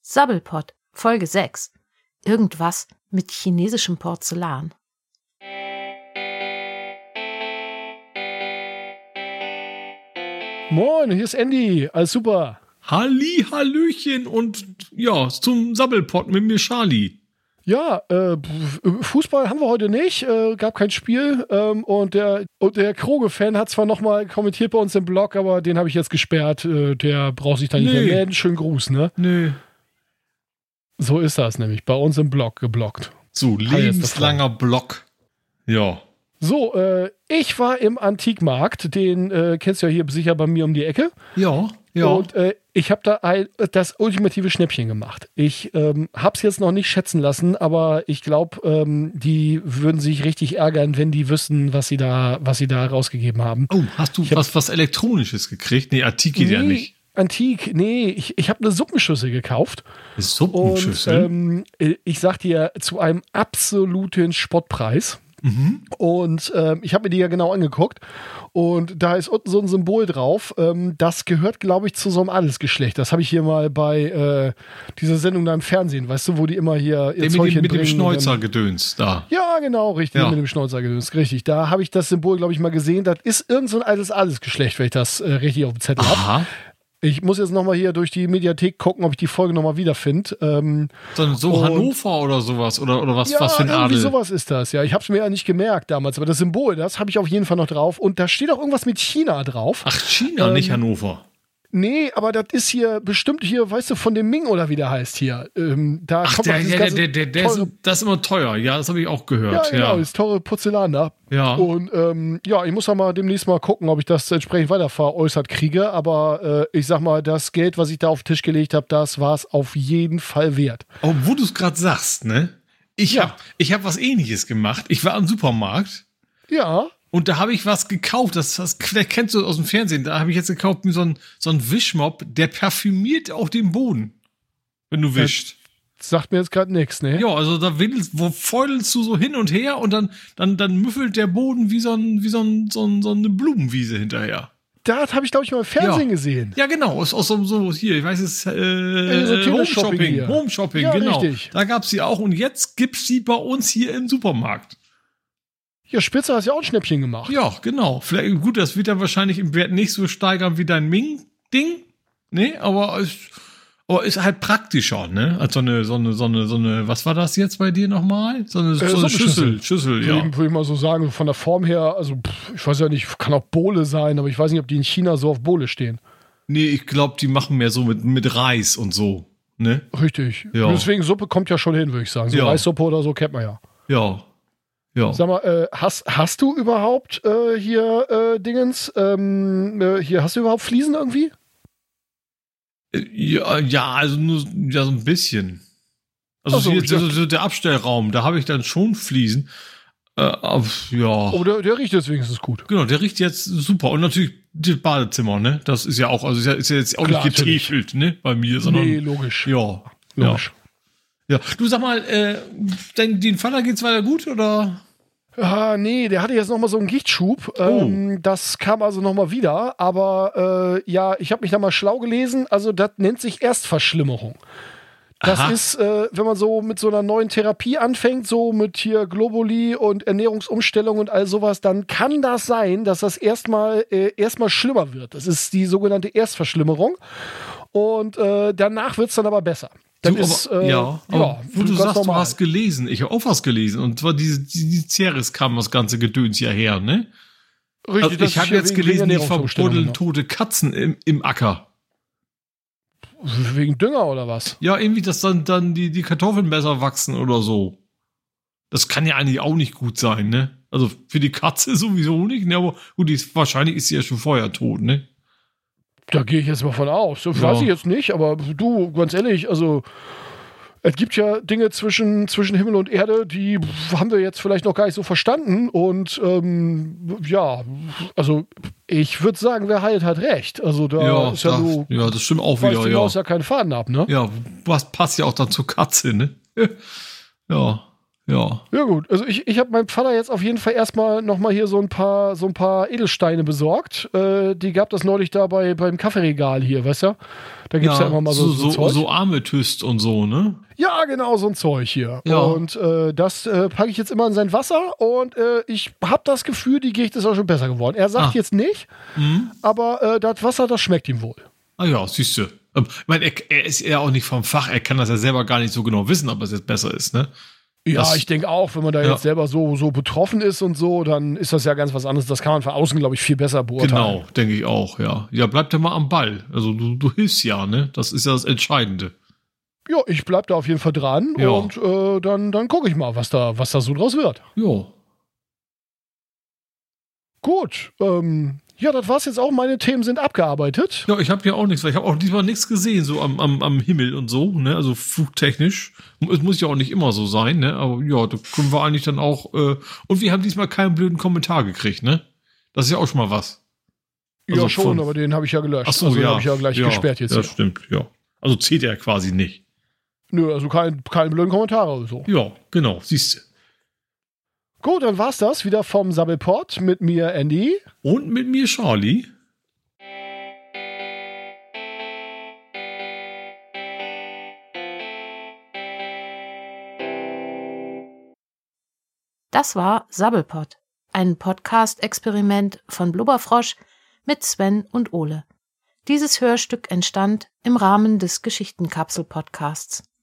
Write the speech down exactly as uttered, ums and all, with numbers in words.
Sabbelpott, Folge sechs. Irgendwas mit chinesischem Porzellan. Moin, hier ist Andy. Alles super. Halli, Hallöchen und ja, zum Sabbelpott mit mir Charlie. Ja, äh, Fußball haben wir heute nicht, äh, gab kein Spiel ähm, und der, und der Kroge-Fan hat zwar nochmal kommentiert bei uns im Blog, aber den habe ich jetzt gesperrt, äh, der braucht sich da nicht Nee. mehr melden. Schönen Gruß, ne? Nö. So ist das nämlich, bei uns im Blog geblockt. So, lebenslanger Block. Ja. So, äh, ich war im Antikmarkt, den äh, kennst du ja hier sicher bei mir um die Ecke. Ja, ja. Und äh, ich habe da ein, das ultimative Schnäppchen gemacht. Ich ähm, habe es jetzt noch nicht schätzen lassen, aber ich glaube, ähm, die würden sich richtig ärgern, wenn die wüssten, was sie da, was sie da rausgegeben haben. Oh, hast du Ich hab- was, was Elektronisches gekriegt? Nee, Artik geht ja nicht. Antik, nee, ich, ich habe eine Suppenschüssel gekauft. Eine Und Suppenschüssel. ähm, ich sag dir, zu einem absoluten Spottpreis. mhm. Und ähm, ich habe mir die ja genau angeguckt. Und da ist unten so ein Symbol drauf. Ähm, das gehört, glaube ich, zu so einem Adelsgeschlecht. Das habe ich hier mal bei äh, dieser Sendung da im Fernsehen, weißt du, wo die immer hier ihr Der mit Zeug dem, mit dem hinbringen und dann- Schnäuzergedöns da. Ja, genau, richtig, Ja. mit dem Schnäuzergedöns, richtig. Da habe ich das Symbol, glaube ich, mal gesehen. Das ist irgend so ein altes Adelsgeschlecht, wenn ich das äh, richtig auf dem Zettel habe. Aha. Ich muss jetzt nochmal hier durch die Mediathek gucken, ob ich die Folge nochmal wiederfinde. Ähm, So, so Und- Hannover oder sowas. Oder, oder was, ja, was für ein irgendwie Adel. sowas ist das. Ja, ich habe es mir ja nicht gemerkt damals, aber das Symbol, das habe ich auf jeden Fall noch drauf. Und da steht auch irgendwas mit China drauf. Ach, China, Ähm, nicht Hannover. Nee, aber das ist hier bestimmt hier, weißt du, von dem Ming oder wie der heißt hier. Ähm, da Ach, kommt der, doch dieses der, ganze der, der, der teure, ist, das ist immer teuer. Ja, das habe ich auch ja, gehört. genau, Ja, das teure Porzellan da. ja. Und ähm, ja, ich muss da mal demnächst mal gucken, ob ich das entsprechend weiter veräußert kriege. Aber äh, ich sag mal, das Geld, was ich da auf den Tisch gelegt habe, das war es auf jeden Fall wert. Oh, wo du es gerade sagst, ne? Ich Ja. habe ich hab was Ähnliches gemacht. Ich war am Supermarkt Ja, und da habe ich was gekauft. Das, das, das kennst du aus dem Fernsehen. Da habe ich jetzt gekauft so einen so einen Wischmopp, der parfümiert auch den Boden, wenn du wischst. sagt mir jetzt gerade nichts, ne? Ja, also da windelst, wo feudelst du so hin und her und dann, dann, dann müffelt der Boden wie so, ein, wie so, ein, so, ein, so eine Blumenwiese hinterher. Das habe ich, glaube ich, mal im Fernsehen Ja. gesehen. Ja, genau, aus, aus so, so hier, ich weiß es, äh, so Home Teleshopping Shopping, hier. Home Shopping, Ja, genau. richtig. Da gab's die auch und jetzt gibt's die bei uns hier im Supermarkt. Ja, Spitze hast ja auch ein Schnäppchen gemacht. Ja, genau. Vielleicht, gut, das wird dann wahrscheinlich im Wert nicht so steigern wie dein Ming-Ding. Nee, aber es aber ist halt praktischer, ne? Als so eine, so eine, so eine, so eine, was war das jetzt bei dir nochmal? So eine, so eine Suppenschüssel. Schüssel, Schüssel, Würde ja. ich, würde ich mal so sagen, von der Form her, also pff, ich weiß ja nicht, kann auch Bohle sein, aber ich weiß nicht, ob die in China so auf Bohle stehen. Nee, ich glaube, die machen mehr so mit, mit Reis und so, ne? Richtig. Ja. Deswegen Suppe kommt ja schon hin, würde ich sagen. So Ja. Reissuppe oder so kennt man ja. Ja. Ja. Sag mal, äh, hast, hast du überhaupt äh, hier äh, Dingens, ähm, äh, hier, hast du überhaupt Fliesen irgendwie? Ja, ja, also nur ja, so ein bisschen. Also Ach so, hier, ich so, dachte- so der Abstellraum, da habe ich dann schon Fliesen. Äh, aber, ja. Oh, der, der riecht jetzt wenigstens gut. Genau, der riecht jetzt super. Und natürlich das Badezimmer, ne? Das ist ja auch, also ist ja, ist ja jetzt auch Klar, nicht getäfelt, ne? Bei mir, sondern. Nee, logisch. Ja. Logisch. Ja. Ja. Du sag mal, äh, dein, den Vater geht's weiter gut, oder? Ah, nee, der hatte jetzt nochmal so einen Gichtschub. Oh. Ähm, das kam also nochmal wieder. Aber äh, ja, ich habe mich da mal schlau gelesen. Also das nennt sich Erstverschlimmerung. Das Aha. ist, äh, wenn man so mit so einer neuen Therapie anfängt, so mit hier Globuli und Ernährungsumstellung und all sowas, dann kann das sein, dass das erstmal äh, erstmal schlimmer wird. Das ist die sogenannte Erstverschlimmerung. Und äh, danach wird es dann aber besser. Dann Du, ist, aber, äh, ja, aber wo du ganz sagst, normal. du hast gelesen. Ich habe auch was gelesen. Und zwar diese, diese Ceres kam das ganze Gedöns ja her, ne? Richtig, Also das ich habe ist ja jetzt wegen- wegen gelesen, die Ernährungsumstellung, verbuddeln ne? tote Katzen im, im Acker. Wegen Dünger oder was? Ja, irgendwie, dass dann, dann die, die Kartoffeln besser wachsen oder so. Das kann ja eigentlich auch nicht gut sein, ne? Also für die Katze sowieso nicht, ne? Aber gut, die ist, wahrscheinlich ist sie ja schon vorher tot, ne? Da gehe ich jetzt mal von aus. Das Ja. weiß ich jetzt nicht, aber du, ganz ehrlich, also es gibt ja Dinge zwischen, zwischen Himmel und Erde, die haben wir jetzt vielleicht noch gar nicht so verstanden. Und ähm, ja, also ich würde sagen, wer heilt, hat recht. Also da ist ja, da, so, ja, das stimmt auch weiß wieder, die Maus ja. ja keinen Faden ab, ne? Ja, was passt ja auch dann zur Katze, ne? Ja, Ja. Ja gut, also ich, ich habe meinem Vater jetzt auf jeden Fall erstmal nochmal hier so ein paar so ein paar Edelsteine besorgt. Äh, die gab das neulich da bei, beim Kaffeeregal hier, weißt du? Da gibt's ja, ja immer mal so, so, so, Zeug. so Amethyst und so, ne? Ja, genau, so ein Zeug hier. Ja. Und äh, das äh, packe ich jetzt immer in sein Wasser und äh, ich habe das Gefühl, die Gicht ist auch schon besser geworden. Er sagt Ah. jetzt nicht, Mhm. aber äh, das Wasser, das schmeckt ihm wohl. Ah ja, siehst du. Ich meine, er, er ist ja auch nicht vom Fach, er kann das ja selber gar nicht so genau wissen, ob es jetzt besser ist, ne? Ja, das, ich denke auch, wenn man da ja. jetzt selber so, so betroffen ist und so, dann ist das ja ganz was anderes. Das kann man von außen, glaube ich, viel besser beurteilen. Genau, denke ich auch, ja. Ja, bleib ja mal am Ball. Also du, du hilfst ja, ne? Das ist ja das Entscheidende. Ja, ich bleib da auf jeden Fall dran Ja. und äh, dann, dann gucke ich mal, was da, was da so draus wird. Ja. Gut, ähm, ja, das war's jetzt auch. Meine Themen sind abgearbeitet. Ja, ich habe ja auch nichts, weil ich habe auch diesmal nichts gesehen, so am, am, am Himmel und so, ne? Also flugtechnisch. Es muss ja auch nicht immer so sein, ne? Aber ja, da können wir eigentlich dann auch. Äh, und wir haben diesmal keinen blöden Kommentar gekriegt, ne? Das ist ja auch schon mal was. Also ja, schon, von, aber den habe ich ja gelöscht. Ach so, also den ja. habe ich ja gleich ja, gesperrt jetzt. Das Hier. stimmt, ja. Also zählt er quasi nicht. Nö, also kein, keine blöden Kommentare oder so. Ja, genau, siehst du. Gut, dann war's das wieder vom Sabbelpot mit mir, Andy. Und mit mir, Charlie. Das war Sabbelpot, ein Podcast-Experiment von Blubberfrosch mit Sven und Ole. Dieses Hörstück entstand im Rahmen des Geschichtenkapsel-Podcasts.